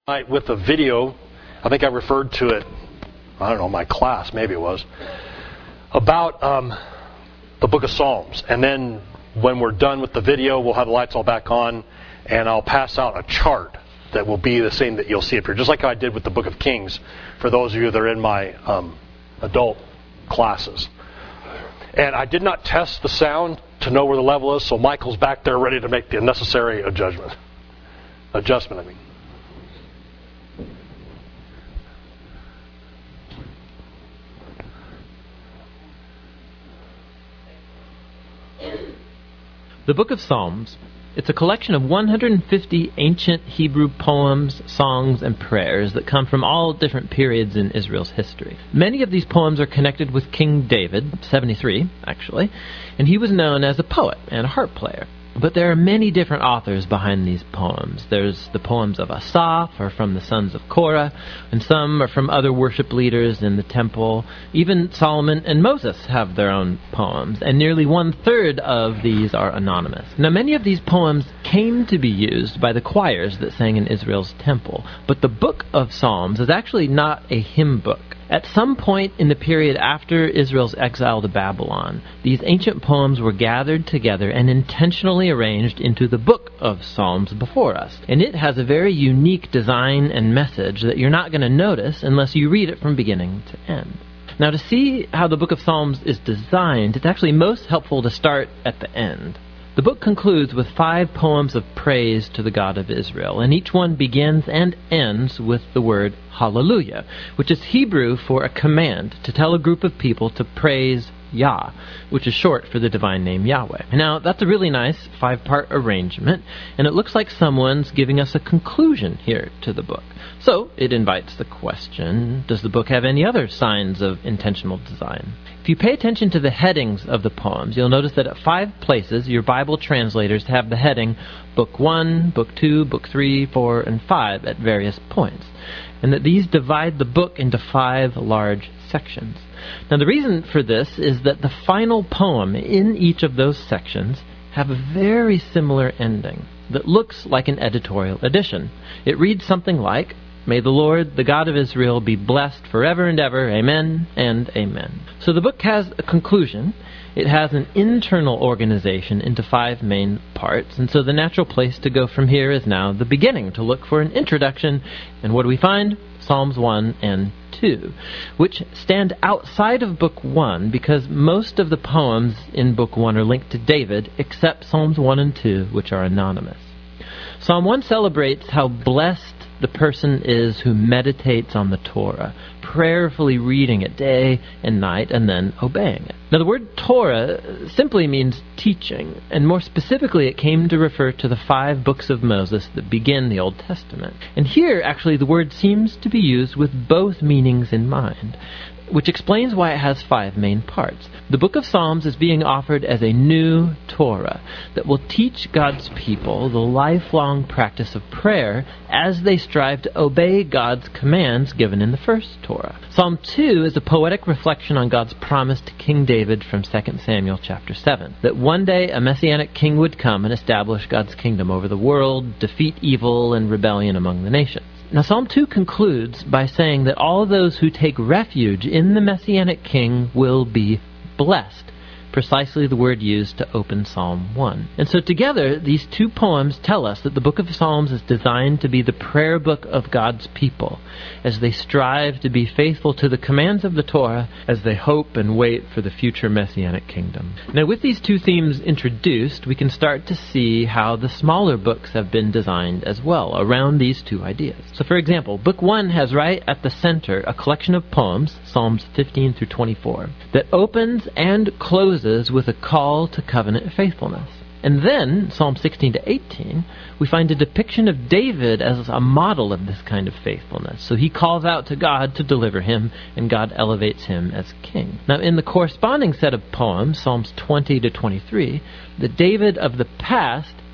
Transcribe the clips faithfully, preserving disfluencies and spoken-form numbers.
Tonight with a video, I think I referred to it, I don't know, my class, maybe it was, about um, the book of Psalms. And then when we're done with the video, we'll have the lights all back on, and I'll pass out a chart that will be the same that you'll see up here, just like I did with the book of Kings, for those of you that are in my um, adult classes. And I did not test the sound to know where the level is, so Michael's back there ready to make the necessary adjustment. Adjustment, I mean. The Book of Psalms, it's a collection of one hundred fifty ancient Hebrew poems, songs, and prayers that come from all different periods in Israel's history. Many of these poems are connected with King David, seventy-three actually, and he was known as a poet and a harp player. But there are many different authors behind these poems. There's the poems of Asaph, or from the sons of Korah, and some are from other worship leaders in the temple. Even Solomon and Moses have their own poems, and nearly one-third of these are anonymous. Now, many of these poems came to be used by the choirs that sang in Israel's temple, but the Book of Psalms is actually not a hymn book. At some point in the period after Israel's exile to Babylon, these ancient poems were gathered together and intentionally arranged into the Book of Psalms before us. And it has a very unique design and message that you're not going to notice unless you read it from beginning to end. Now, to see how the Book of Psalms is designed, it's actually most helpful to start at the end. The book concludes with five poems of praise to the God of Israel, and each one begins and ends with the word hallelujah, which is Hebrew for a command to tell a group of people to praise Yah, which is short for the divine name Yahweh. Now, that's a really nice five-part arrangement, and it looks like someone's giving us a conclusion here to the book. So, it invites the question, does the book have any other signs of intentional design? If you pay attention to the headings of the poems, you'll notice that at five places, your Bible translators have the heading Book one, Book two, Book three, four, and five at various points, and that these divide the book into five large sections. Now, the reason for this is that the final poem in each of those sections have a very similar ending that looks like an editorial addition. It reads something like, "May the Lord, the God of Israel, be blessed forever and ever. Amen and amen." So the book has a conclusion. It has an internal organization into five main parts. And so the natural place to go from here is now the beginning, to look for an introduction. And what do we find? Psalms one and two, which stand outside of Book one because most of the poems in Book one are linked to David, except Psalms one and two, which are anonymous. Psalm one celebrates how blessed the person is who meditates on the Torah, prayerfully reading it day and night and then obeying it. Now, the word Torah simply means teaching, and more specifically it came to refer to the five books of Moses that begin the Old Testament. And here, actually, the word seems to be used with both meanings in mind, which explains why it has five main parts. The Book of Psalms is being offered as a new Torah that will teach God's people the lifelong practice of prayer as they strive to obey God's commands given in the first Torah. Psalm two is a poetic reflection on God's promise to King David from Second Samuel chapter seven, that one day a messianic king would come and establish God's kingdom over the world, defeat evil and rebellion among the nations. Now, Psalm two concludes by saying that all those who take refuge in the Messianic King will be blessed, precisely the word used to open Psalm one. And so together, these two poems tell us that the Book of Psalms is designed to be the prayer book of God's people as they strive to be faithful to the commands of the Torah as they hope and wait for the future Messianic kingdom. Now, with these two themes introduced, we can start to see how the smaller books have been designed as well around these two ideas. So, for example, Book one has right at the center a collection of poems, Psalms fifteen through twenty-four, that opens and closes with a call to covenant faithfulness. And then, Psalm sixteen to eighteen, we find a depiction of David as a model of this kind of faithfulness. So he calls out to God to deliver him, and God elevates him as king. Now, in the corresponding set of poems, Psalms twenty to twenty-three, the David of the past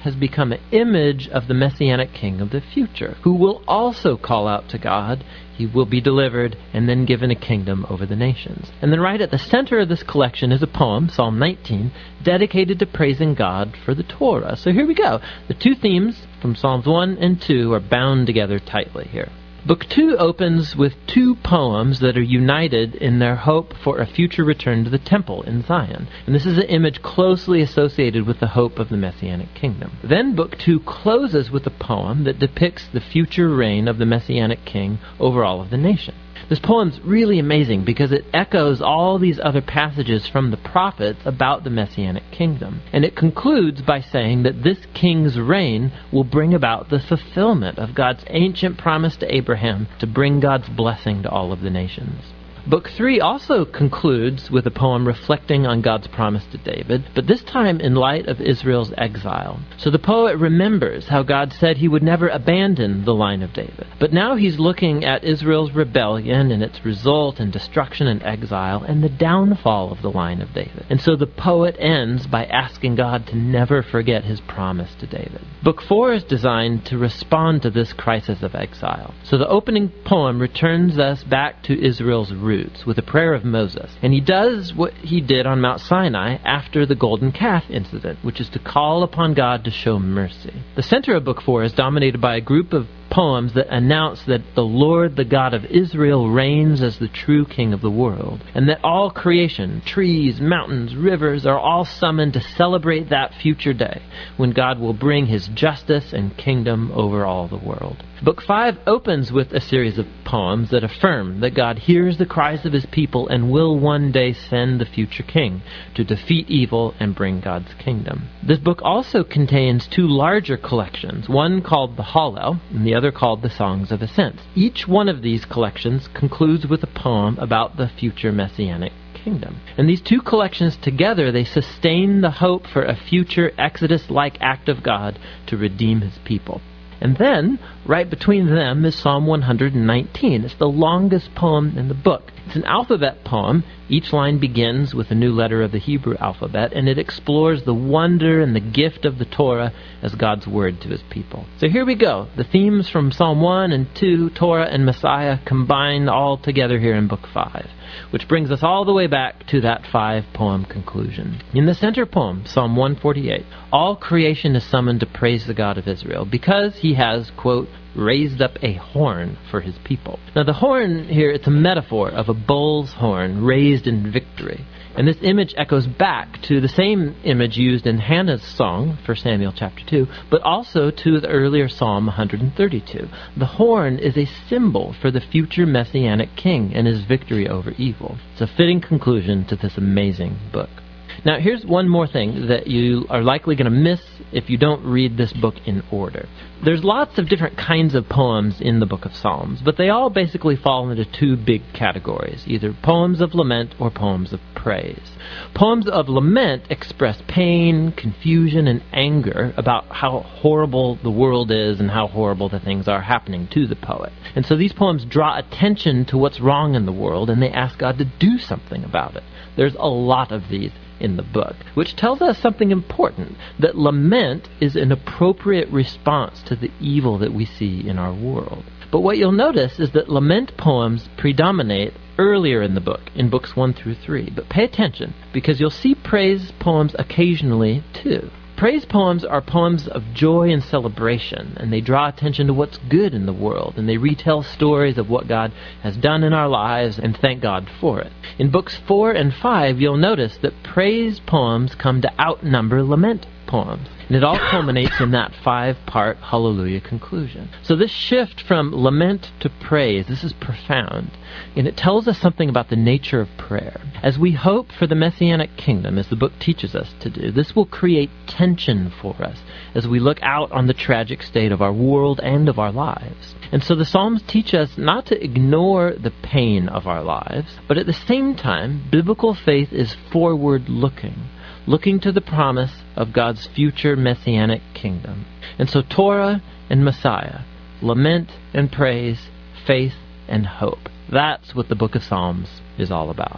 has become an image of the Messianic king of the future, who will also call out to God. He will be delivered and then given a kingdom over the nations. And then right at the center of this collection is a poem, Psalm nineteen, dedicated to praising God for the Torah. So here we go. The two themes from Psalms one and two are bound together tightly here. Book two opens with two poems that are united in their hope for a future return to the temple in Zion. And this is an image closely associated with the hope of the Messianic kingdom. Then book two closes with a poem that depicts the future reign of the Messianic king over all of the nation. This poem's really amazing because it echoes all these other passages from the prophets about the Messianic kingdom. And it concludes by saying that this king's reign will bring about the fulfillment of God's ancient promise to Abraham to bring God's blessing to all of the nations. Book three also concludes with a poem reflecting on God's promise to David, but this time in light of Israel's exile. So the poet remembers how God said he would never abandon the line of David. But now he's looking at Israel's rebellion and its result in destruction and exile and the downfall of the line of David. And so the poet ends by asking God to never forget his promise to David. Book four is designed to respond to this crisis of exile. So the opening poem returns us back to Israel's roots with a prayer of Moses. And he does what he did on Mount Sinai after the golden calf incident, which is to call upon God to show mercy. The center of Book four is dominated by a group of poems that announce that the Lord, the God of Israel, reigns as the true king of the world, and that all creation, trees, mountains, rivers, are all summoned to celebrate that future day when God will bring his justice and kingdom over all the world. Book five opens with a series of poems that affirm that God hears the cries of his people and will one day send the future king to defeat evil and bring God's kingdom. This book also contains two larger collections, one called the Hallel and the other called the Songs of Ascents. Each one of these collections concludes with a poem about the future Messianic kingdom. And these two collections together, they sustain the hope for a future Exodus-like act of God to redeem his people. And then, right between them is Psalm one hundred nineteen. It's the longest poem in the book. It's an alphabet poem. Each line begins with a new letter of the Hebrew alphabet, and it explores the wonder and the gift of the Torah as God's word to his people. So here we go. The themes from Psalm one and two, Torah and Messiah, combined all together here in Book five, which brings us all the way back to that five-poem conclusion. In the center poem, Psalm one forty-eight, all creation is summoned to praise the God of Israel because he has, quote, raised up a horn for his people. Now the horn here, it's a metaphor of a bull's horn raised in victory. And this image echoes back to the same image used in Hannah's song, First Samuel chapter two, but also to the earlier Psalm one hundred thirty-two. The horn is a symbol for the future Messianic king and his victory over evil. It's a fitting conclusion to this amazing book. Now, here's one more thing that you are likely going to miss if you don't read this book in order. There's lots of different kinds of poems in the book of Psalms, but they all basically fall into two big categories, either poems of lament or poems of praise. Poems of lament express pain, confusion, and anger about how horrible the world is and how horrible the things are happening to the poet. And so these poems draw attention to what's wrong in the world, and they ask God to do something about it. There's a lot of these in the book, which tells us something important, that lament is an appropriate response to the evil that we see in our world. But what you'll notice is that lament poems predominate earlier in the book, in books one through three. But pay attention, because you'll see praise poems occasionally too. Praise poems are poems of joy and celebration, and they draw attention to what's good in the world, and they retell stories of what God has done in our lives and thank God for it. In books four and five, you'll notice that praise poems come to outnumber lament poems, and it all culminates in that five-part Hallelujah conclusion. So this shift from lament to praise, this is profound, and it tells us something about the nature of prayer. As we hope for the Messianic kingdom, as the book teaches us to do, this will create tension for us as we look out on the tragic state of our world and of our lives. And so the Psalms teach us not to ignore the pain of our lives, but at the same time, biblical faith is forward-looking, looking to the promise of God's future Messianic kingdom. And so Torah and Messiah, lament and praise, faith and hope. That's what the book of Psalms is all about.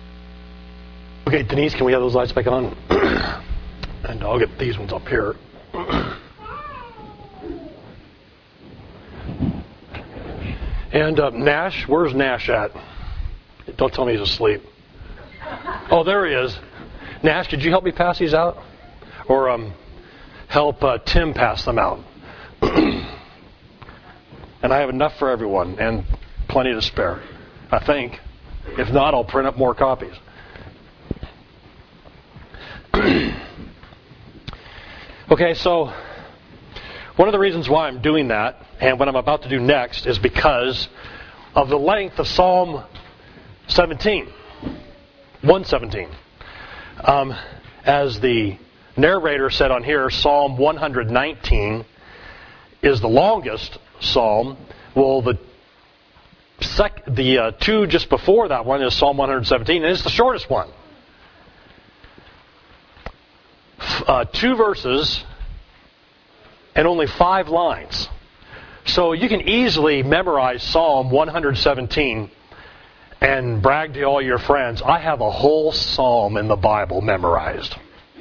Okay, Denise, can we have those lights back on? And I'll get these ones up here. And uh, Nash, where's Nash at? Don't tell me he's asleep. Oh, there he is. Nash, could you help me pass these out? Or um, help uh, Tim pass them out? And I have enough for everyone and plenty to spare, I think. If not, I'll print up more copies. Okay, so one of the reasons why I'm doing that, and what I'm about to do next, is because of the length of Psalm seventeen. one seventeen. Um, as the narrator said on here, Psalm one nineteen is the longest psalm. Well, the sec- the uh, two just before that one is Psalm one seventeen, and it's the shortest one. Uh, two verses and only five lines. So you can easily memorize Psalm one seventeen and brag to all your friends, I have a whole psalm in the Bible memorized.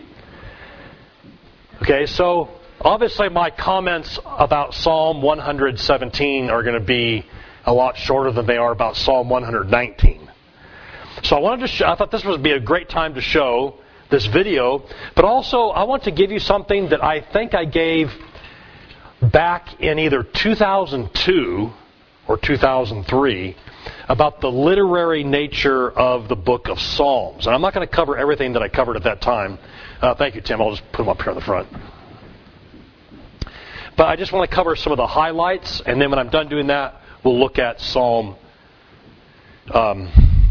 Okay, so obviously my comments about Psalm one seventeen are going to be a lot shorter than they are about Psalm one nineteen. So I wanted to show, I thought this would be a great time to show this video, but also I want to give you something that I think I gave back in either two thousand two or two thousand three about the literary nature of the book of Psalms. And I'm not going to cover everything that I covered at that time. Uh, thank you, Tim. I'll just put them up here on the front. But I just want to cover some of the highlights, and then when I'm done doing that, we'll look at Psalm um,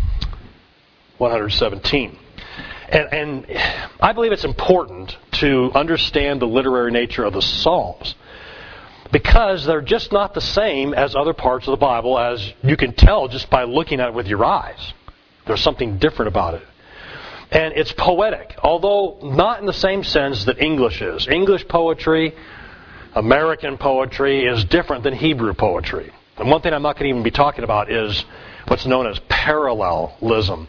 one seventeen. And, and I believe it's important to understand the literary nature of the Psalms, because they're just not the same as other parts of the Bible, as you can tell just by looking at it with your eyes. There's something different about it. And it's poetic, although not in the same sense that English is. English poetry, American poetry is different than Hebrew poetry. And one thing I'm not going to even be talking about is what's known as parallelism.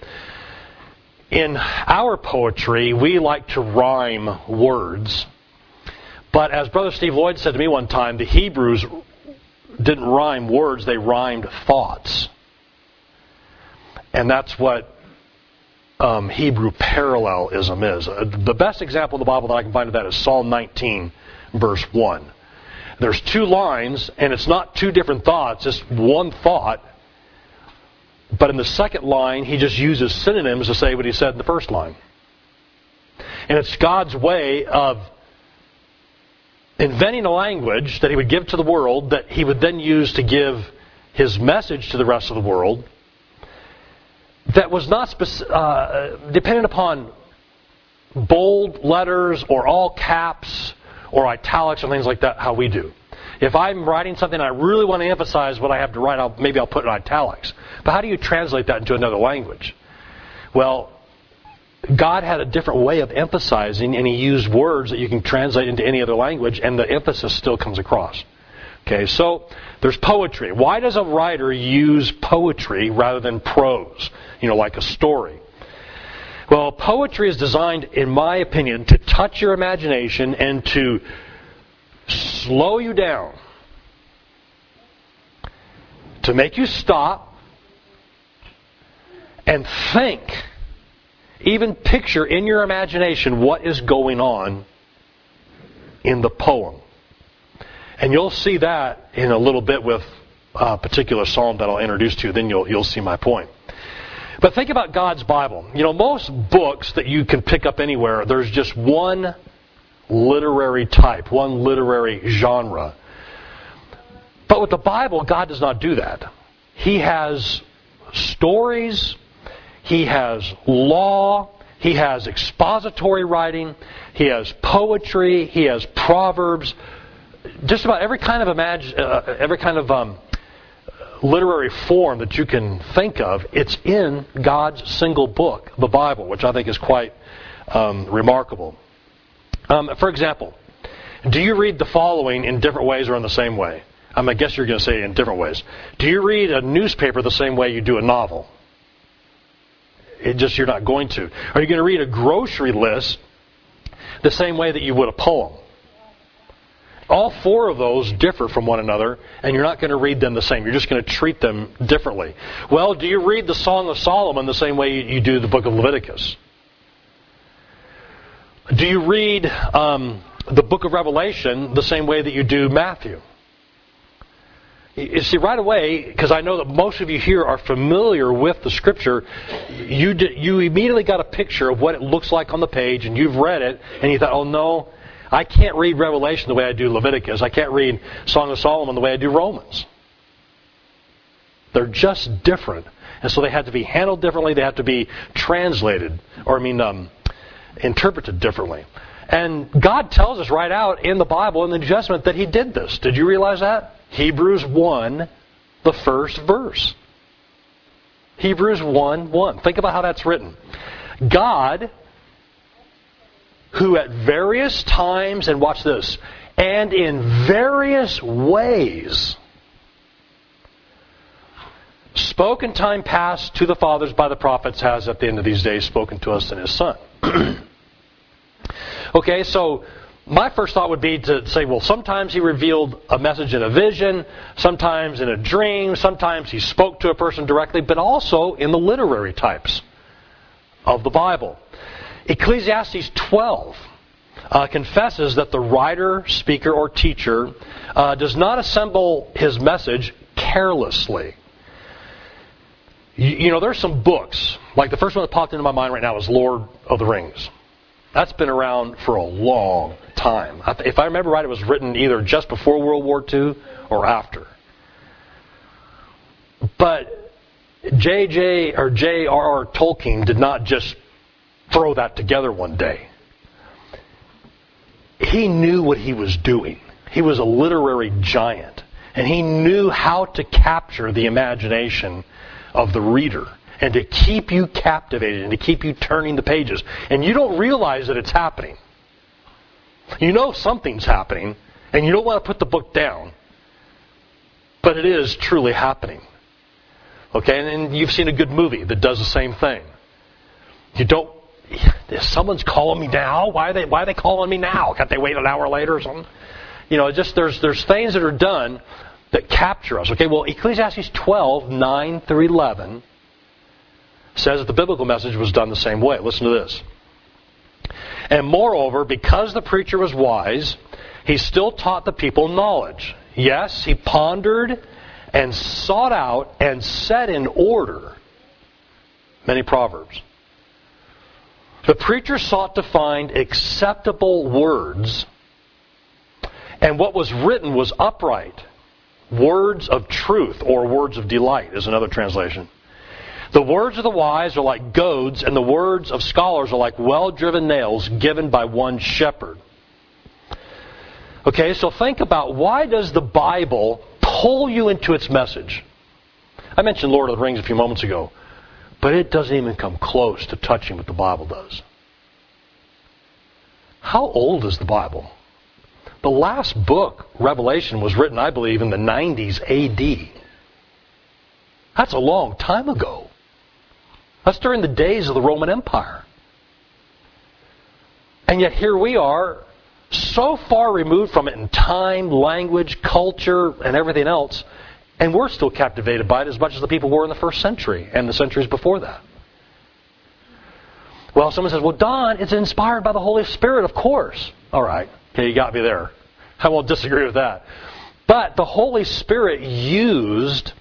In our poetry, we like to rhyme words. But as Brother Steve Lloyd said to me one time, the Hebrews didn't rhyme words, they rhymed thoughts. And that's what um, Hebrew parallelism is. Uh, the best example in the Bible that I can find of that is Psalm nineteen, verse one. There's two lines, and it's not two different thoughts, it's one thought. But in the second line, he just uses synonyms to say what he said in the first line. And it's God's way of inventing a language that he would give to the world that he would then use to give his message to the rest of the world that was not speci- uh, dependent upon bold letters or all caps or italics and things like that, how we do. If I'm writing something and I really want to emphasize what I have to write, I'll, maybe I'll put it in italics. But how do you translate that into another language? Well, God had a different way of emphasizing, and he used words that you can translate into any other language, and the emphasis still comes across. Okay, so there's poetry. Why does a writer use poetry rather than prose? You know, like a story. Well, poetry is designed, in my opinion, to touch your imagination and to slow you down, to make you stop and think, even picture in your imagination what is going on in the poem. And you'll see that in a little bit with a particular psalm that I'll introduce to you. Then you'll you'll see my point. But think about God's Bible. You know, most books that you can pick up anywhere, there's just one literary type, one literary genre. But with the Bible, God does not do that. He has stories, he has law, he has expository writing, he has poetry, he has proverbs, just about every kind of imag- uh, every kind of um, literary form that you can think of, it's in God's single book, the Bible, which I think is quite um, remarkable. Um, for example, do you read the following in different ways or in the same way? Um, I guess you're going to say in different ways. Do you read a newspaper the same way you do a novel? It just you're not going to. Are you going to read a grocery list the same way that you would a poem? All four of those differ from one another, and you're not going to read them the same. You're just going to treat them differently. Well, do you read the Song of Solomon the same way you do the book of Leviticus? Do you read um, the book of Revelation the same way that you do Matthew? You see, right away, because I know that most of you here are familiar with the Scripture, you d- you immediately got a picture of what it looks like on the page, and you've read it, and you thought, oh no, I can't read Revelation the way I do Leviticus. I can't read Song of Solomon the way I do Romans. They're just different. And so they had to be handled differently. They had to be translated, or I mean, um, interpreted differently. And God tells us right out in the Bible, in the New Testament, that He did this. Did you realize that? Hebrews one, the first verse. Hebrews one, one. Think about how that's written. God, who at various times, and watch this, and in various ways, spoke in time past to the fathers by the prophets, has at the end of these days spoken to us in His Son. Okay, so my first thought would be to say, well, sometimes He revealed a message in a vision, sometimes in a dream, sometimes He spoke to a person directly, but also in the literary types of the Bible. Ecclesiastes twelve uh, confesses that the writer, speaker, or teacher uh, does not assemble his message carelessly. You, you know, there's some books, like the first one that popped into my mind right now is Lord of the Rings. That's been around for a long time. If I remember right, it was written either just before World War Two or after. But J J or J R R Tolkien did not just throw that together one day. He knew what he was doing. He was a literary giant. And he knew how to capture the imagination of the reader and to keep you captivated and to keep you turning the pages. And you don't realize that it's happening. You know something's happening, and you don't want to put the book down. But it is truly happening. Okay, and, and you've seen a good movie that does the same thing. You don't, if someone's calling me now, why are they why are they calling me now? Can't they wait an hour later or something? You know, just there's there's things that are done that capture us. Okay, well, Ecclesiastes twelve, nine through eleven says that the biblical message was done the same way. Listen to this. And moreover, because the preacher was wise, he still taught the people knowledge. Yes, he pondered and sought out and set in order many proverbs. The preacher sought to find acceptable words, and what was written was upright. Words of truth, or words of delight, is another translation. The words of the wise are like goads, and the words of scholars are like well-driven nails given by one shepherd. Okay, so think about, why does the Bible pull you into its message? I mentioned Lord of the Rings a few moments ago, but it doesn't even come close to touching what the Bible does. How old is the Bible? The last book, Revelation, was written, I believe, in the nineties A D. That's a long time ago. That's during the days of the Roman Empire. And yet here we are, so far removed from it in time, language, culture, and everything else, and we're still captivated by it as much as the people were in the first century and the centuries before that. Well, someone says, well, Don, it's inspired by the Holy Spirit, of course. All right. Okay, you got me there. I won't disagree with that. But the Holy Spirit used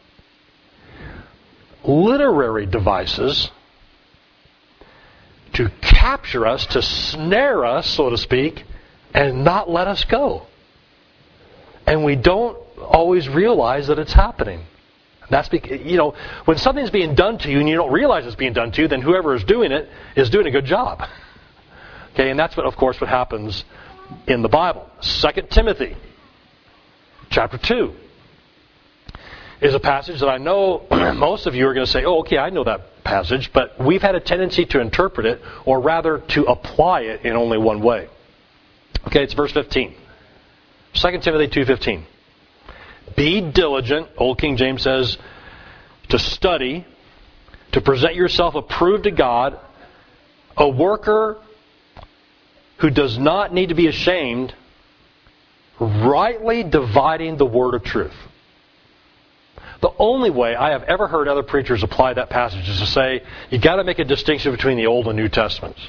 literary devices to capture us, to snare us, so to speak, and not let us go. And we don't always realize that it's happening. That's because, you know, when something's being done to you and you don't realize it's being done to you, then whoever is doing it is doing a good job. Okay, and that's what, of course, what happens in the Bible. Second Timothy, chapter two, is a passage that I know most of you are going to say, oh, okay, I know that passage, but we've had a tendency to interpret it, or rather to apply it in only one way. Okay, it's verse fifteen. Second Timothy two fifteen. Be diligent, Old King James says, to study, to present yourself approved to God, a worker who does not need to be ashamed, rightly dividing the word of truth. The only way I have ever heard other preachers apply that passage is to say, you got to make a distinction between the Old and New Testaments.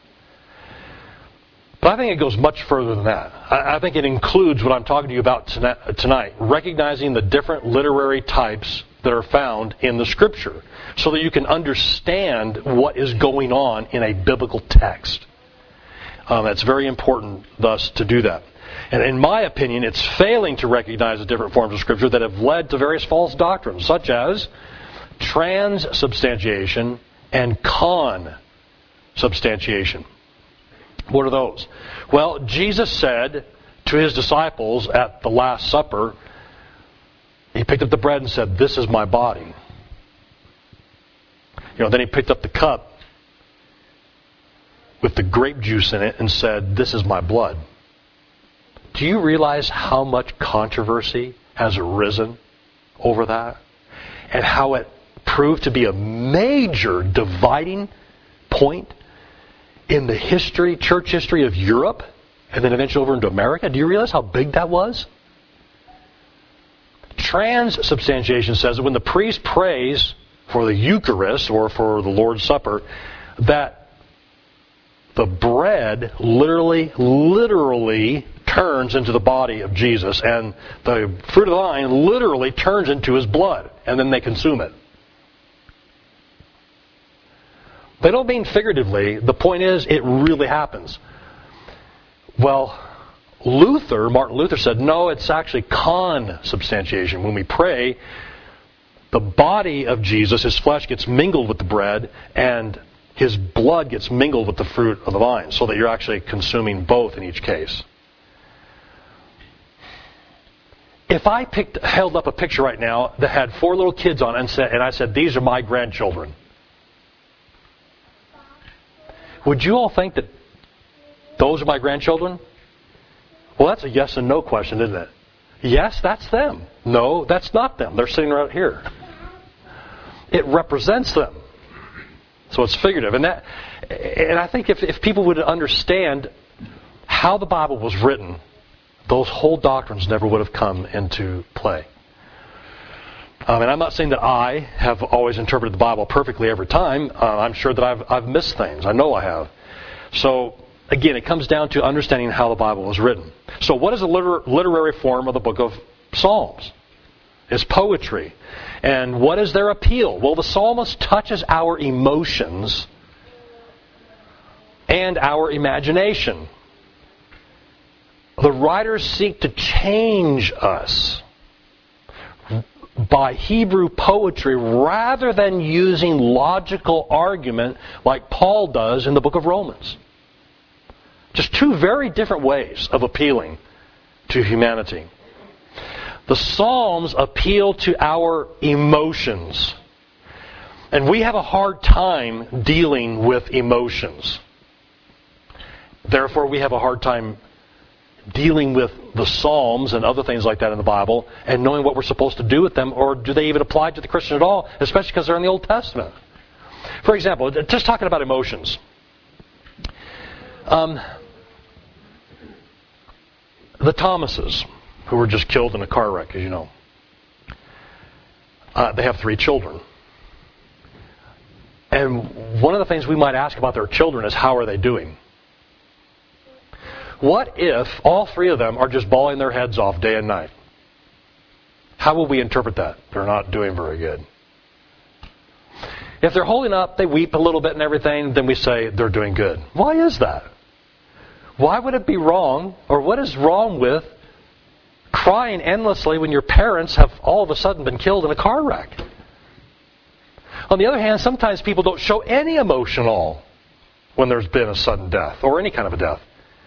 But I think it goes much further than that. I, I think it includes what I'm talking to you about tonight, recognizing the different literary types that are found in the Scripture, so that you can understand what is going on in a biblical text. Um, it's very important, thus, to do that. And in my opinion, it's failing to recognize the different forms of Scripture that have led to various false doctrines, such as transubstantiation and consubstantiation. What are those? Well, Jesus said to His disciples at the Last Supper, He picked up the bread and said, "This is my body." You know, then He picked up the cup with the grape juice in it and said, "This is my blood." Do you realize how much controversy has arisen over that? And how it proved to be a major dividing point in the history, church history of Europe, and then eventually over into America? Do you realize how big that was? Transubstantiation says that when the priest prays for the Eucharist or for the Lord's Supper, that the bread literally, literally turns into the body of Jesus, and the fruit of the vine literally turns into His blood, and then they consume it. They don't mean figuratively. The point is, it really happens. Well, Luther, Martin Luther said, no, it's actually consubstantiation. When we pray, the body of Jesus, His flesh, gets mingled with the bread, and His blood gets mingled with the fruit of the vine, so that you're actually consuming both in each case. If I picked, held up a picture right now that had four little kids on it and, said, and I said, "These are my grandchildren," would you all think that those are my grandchildren? Well, that's a yes and no question, isn't it? Yes, that's them. No, that's not them. They're sitting right here. It represents them. So it's figurative. And that, and I think if, if people would understand how the Bible was written, those whole doctrines never would have come into play. Um, and I'm not saying that I have always interpreted the Bible perfectly every time. Uh, I'm sure that I've, I've missed things. I know I have. So, again, it comes down to understanding how the Bible was written. So what is the liter- literary form of the book of Psalms? It's poetry. And what is their appeal? Well, the psalmist touches our emotions and our imagination. The writers seek to change us by Hebrew poetry rather than using logical argument like Paul does in the book of Romans. Just two very different ways of appealing to humanity. The Psalms appeal to our emotions. And we have a hard time dealing with emotions. Therefore, we have a hard time dealing with the Psalms and other things like that in the Bible and knowing what we're supposed to do with them, or do they even apply to the Christian at all, especially because they're in the Old Testament. For example, just talking about emotions. Um, the Thomases, who were just killed in a car wreck, as you know, uh, they have three children. And one of the things we might ask about their children is, how are they doing? What if all three of them are just bawling their heads off day and night? How will we interpret that? They're not doing very good. If they're holding up, they weep a little bit and everything, then we say they're doing good. Why is that? Why would it be wrong, or what is wrong with crying endlessly when your parents have all of a sudden been killed in a car wreck? On the other hand, sometimes people don't show any emotion at all when there's been a sudden death or any kind of a death.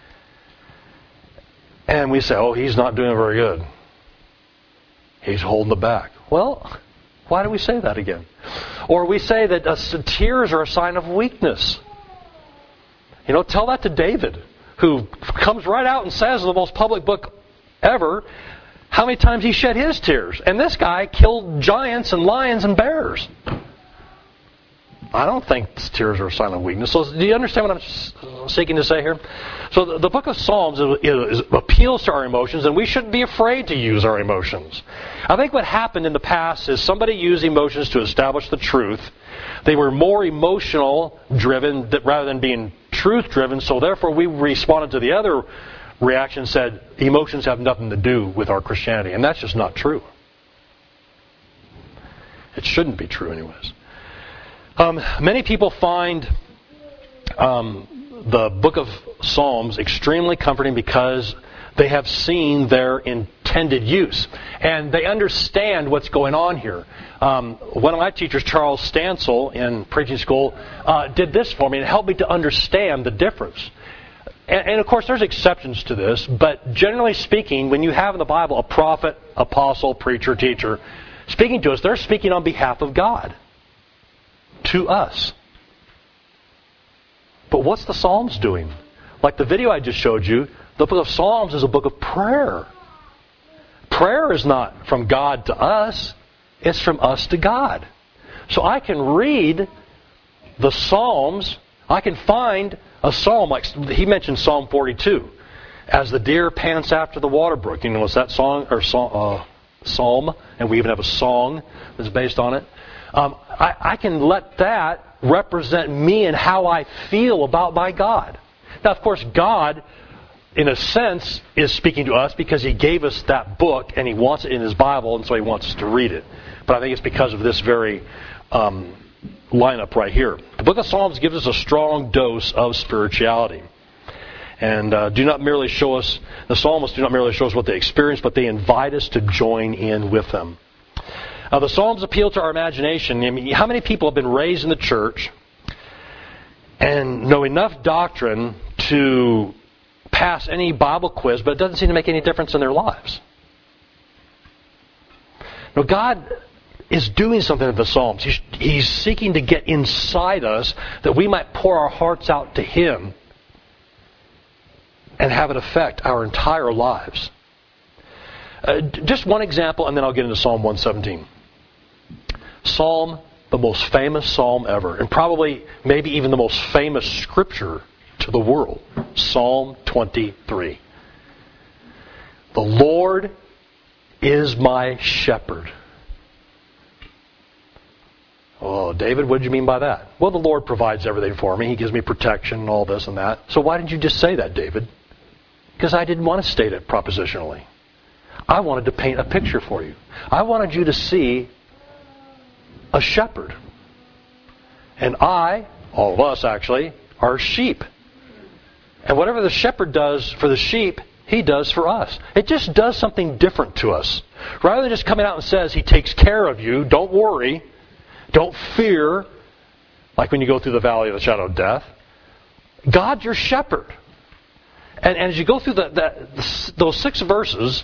And we say, oh, he's not doing very good. He's holding it back. Well, why do we say that again? Or we say that uh, tears are a sign of weakness. You know, tell that to David, who comes right out and says in the most public book ever how many times he shed his tears. And this guy killed giants and lions and bears. I don't think tears are a sign of weakness. So do you understand what I'm seeking to say here? So the, the book of Psalms is, is, appeals to our emotions, and we shouldn't be afraid to use our emotions. I think what happened in the past is somebody used emotions to establish the truth. They were more emotional driven rather than being truth driven, so therefore we responded to the other reaction and said emotions have nothing to do with our Christianity, and that's just not true. It shouldn't be true anyways. Um, many people find um, the book of Psalms extremely comforting because they have seen their intended use. And they understand what's going on here. Um, one of my teachers, Charles Stansel, in preaching school, uh, did this for me and helped me to understand the difference. And, and of course, there's exceptions to this, but generally speaking, when you have in the Bible a prophet, apostle, preacher, teacher, speaking to us, they're speaking on behalf of God. To us. But what's the Psalms doing? Like the video I just showed you, the book of Psalms is a book of prayer. Prayer is not from God to us, it's from us to God. So I can read the Psalms, I can find a psalm, like he mentioned Psalm forty-two, as the deer pants after the water brook. You know, it's that song or uh, psalm, and we even have a song that's based on it. Um, I, I can let that represent me and how I feel about my God. Now, of course, God, in a sense, is speaking to us because He gave us that book and He wants it in His Bible, and so He wants us to read it. But I think it's because of this very um, lineup right here. The book of Psalms gives us a strong dose of spirituality. And uh, do not merely show us, the psalmists do not merely show us what they experience, but they invite us to join in with them. Now, the Psalms appeal to our imagination. I mean, how many people have been raised in the church and know enough doctrine to pass any Bible quiz, but it doesn't seem to make any difference in their lives? Now, God is doing something in the Psalms. He's, he's seeking to get inside us that we might pour our hearts out to Him and have it affect our entire lives. Uh, just one example, and then I'll get into Psalm one seventeen. Psalm, the most famous psalm ever, and probably maybe even the most famous scripture to the world. Psalm twenty-three. The Lord is my shepherd. Oh, David, what did you mean by that? Well, the Lord provides everything for me. He gives me protection and all this and that. So why didn't you just say that, David? Because I didn't want to state it propositionally. I wanted to paint a picture for you. I wanted you to see a shepherd. And I, all of us actually, are sheep. And whatever the shepherd does for the sheep, He does for us. It just does something different to us. Rather than just coming out and says, He takes care of you, don't worry, don't fear, like when you go through the valley of the shadow of death. God's your shepherd. And, and as you go through the, the, those six verses,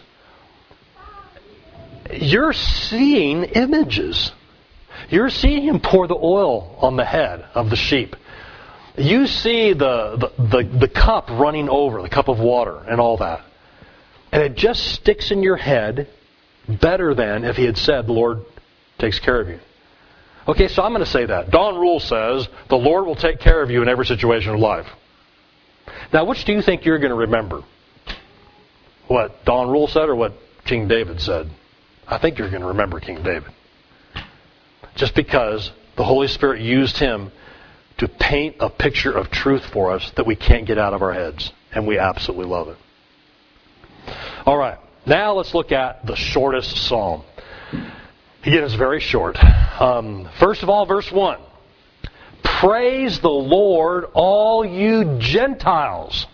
you're seeing images. You're seeing Him pour the oil on the head of the sheep. You see the, the, the, the cup running over, the cup of water and all that. And it just sticks in your head better than if He had said, the Lord takes care of you. Okay, so I'm going to say that. Don Rule says, the Lord will take care of you in every situation of life. Now, which do you think you're going to remember? What Don Rule said or what King David said? I think you're going to remember King David. Just because the Holy Spirit used him to paint a picture of truth for us that we can't get out of our heads. And we absolutely love it. All right. Now let's look at the shortest psalm. Again, it's very short. Um, first of all, verse one. Praise the Lord, all you Gentiles.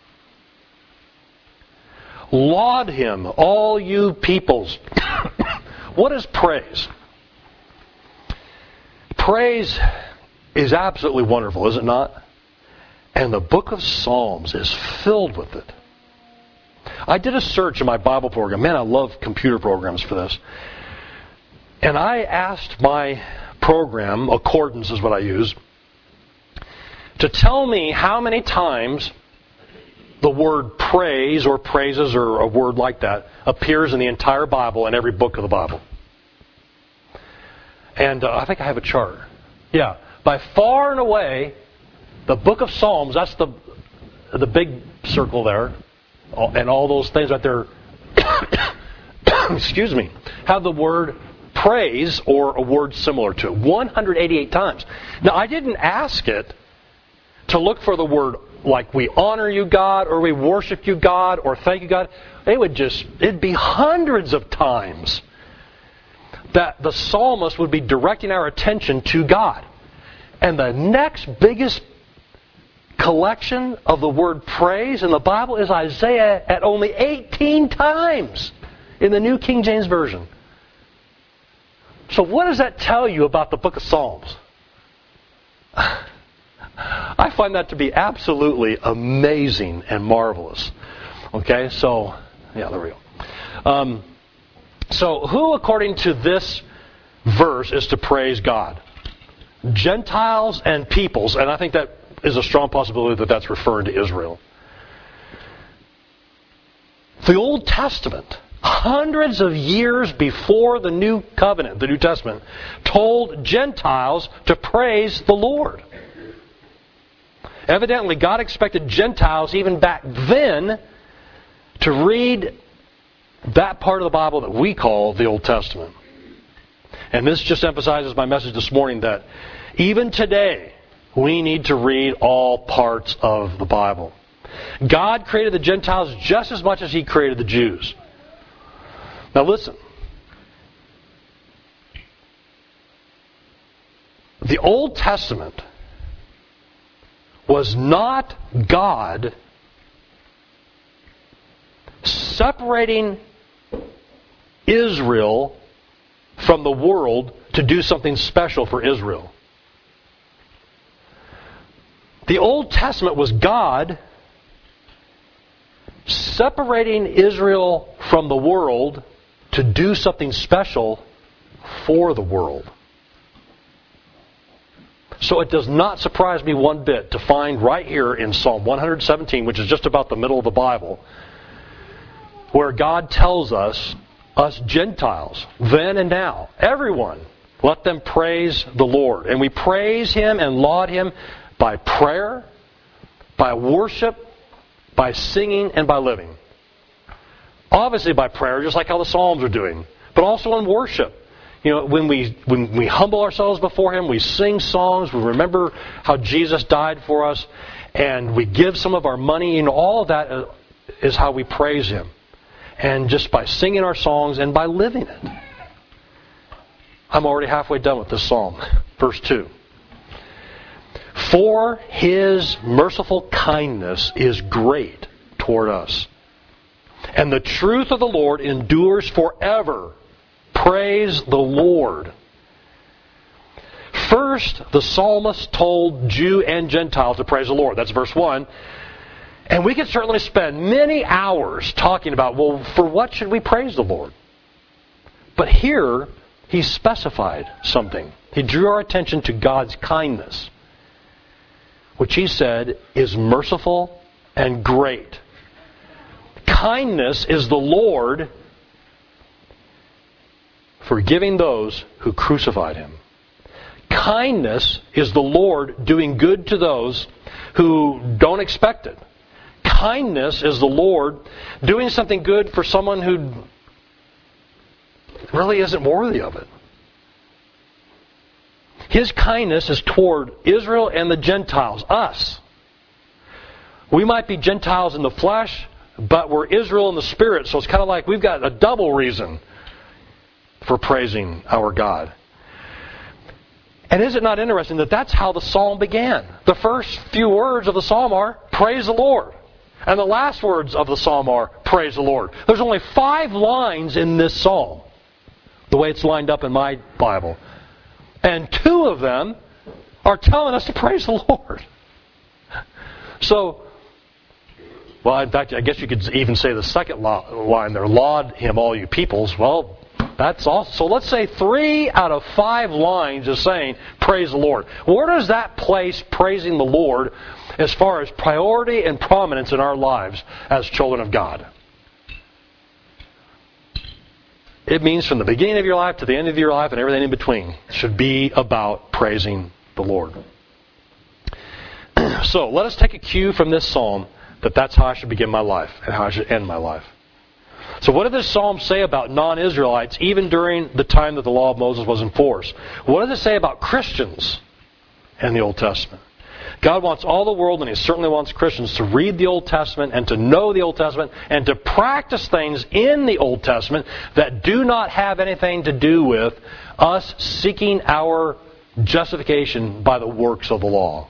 Laud Him, all you peoples. What is praise? Praise is absolutely wonderful, is it not? And the book of Psalms is filled with it. I did a search in my Bible program. Man, I love computer programs for this. And I asked my program, Accordance is what I use, to tell me how many times the word praise or praises or a word like that appears in the entire Bible and every book of the Bible. And uh, I think I have a chart. Yeah. By far and away, the book of Psalms, that's the the big circle there, and all those things right there, excuse me, have the word praise or a word similar to it. one hundred eighty-eight times. Now, I didn't ask it to look for the word like we honor you, God, or we worship you, God, or thank you, God. It would just, it'd be hundreds of times that the psalmist would be directing our attention to God. And the next biggest collection of the word praise in the Bible is Isaiah at only eighteen times in the New King James Version. So what does that tell you about the book of Psalms? I find that to be absolutely amazing and marvelous. Okay, so, yeah, there we go. Um, so who, according to this verse, is to praise God? Gentiles and peoples, and I think that is a strong possibility that that's referring to Israel. The Old Testament, hundreds of years before the New Covenant, the New Testament, told Gentiles to praise the Lord. Evidently, God expected Gentiles even back then to read that part of the Bible that we call the Old Testament. And this just emphasizes my message this morning that even today, we need to read all parts of the Bible. God created the Gentiles just as much as He created the Jews. Now listen. The Old Testament was not God separating Israel from the world to do something special for Israel. The Old Testament was God separating Israel from the world to do something special for the world. So it does not surprise me one bit to find right here in Psalm one seventeen, which is just about the middle of the Bible, where God tells us, us Gentiles, then and now, everyone, let them praise the Lord. And we praise Him and laud Him by prayer, by worship, by singing, and by living. Obviously by prayer, just like how the Psalms are doing, but also in worship. You know, when we when we humble ourselves before Him, we sing songs, we remember how Jesus died for us, and we give some of our money, and all of that is how we praise Him. And just by singing our songs and by living it. I'm already halfway done with this psalm. Verse two. For His merciful kindness is great toward us, and the truth of the Lord endures forever. Praise the Lord. First, the psalmist told Jew and Gentile to praise the Lord. That's verse one. And we could certainly spend many hours talking about, well, for what should we praise the Lord? But here, He specified something. He drew our attention to God's kindness, which He said is merciful and great. Kindness is the Lord forgiving those who crucified Him. Kindness is the Lord doing good to those who don't expect it. Kindness is the Lord doing something good for someone who really isn't worthy of it. His kindness is toward Israel and the Gentiles, us. We might be Gentiles in the flesh, but we're Israel in the spirit, so it's kind of like we've got a double reason for praising our God. And is it not interesting that that's how the psalm began? The first few words of the psalm are, praise the Lord. And the last words of the psalm are, praise the Lord. There's only five lines in this psalm, the way it's lined up in my Bible. And two of them are telling us to praise the Lord. So, well, in fact, I guess you could even say the second line there, laud Him, all you peoples. Well, that's all. So let's say three out of five lines is saying, praise the Lord. Where does that place praising the Lord as far as priority and prominence in our lives as children of God? It means from the beginning of your life to the end of your life and everything in between should be about praising the Lord. So let us take a cue from this psalm that that's how I should begin my life and how I should end my life. So what did this psalm say about non-Israelites even during the time that the law of Moses was in force? What does it say about Christians in the Old Testament? God wants all the world, and He certainly wants Christians to read the Old Testament and to know the Old Testament and to practice things in the Old Testament that do not have anything to do with us seeking our justification by the works of the law.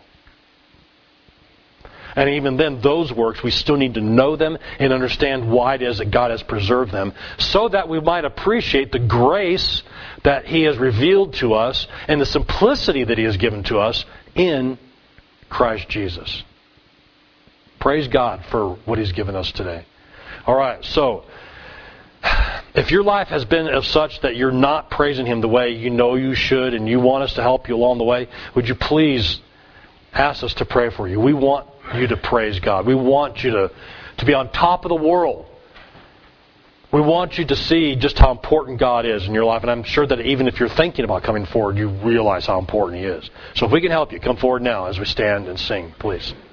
And even then, those works, we still need to know them and understand why it is that God has preserved them, so that we might appreciate the grace that He has revealed to us and the simplicity that He has given to us in Christ Jesus. Praise God for what He's given us today. All right, so if your life has been of such that you're not praising Him the way you know you should and you want us to help you along the way, would you please ask us to pray for you? We want you to praise God. We want you to, to be on top of the world. We want you to see just how important God is in your life. And I'm sure that even if you're thinking about coming forward, you realize how important He is. So if we can help you, come forward now as we stand and sing, please.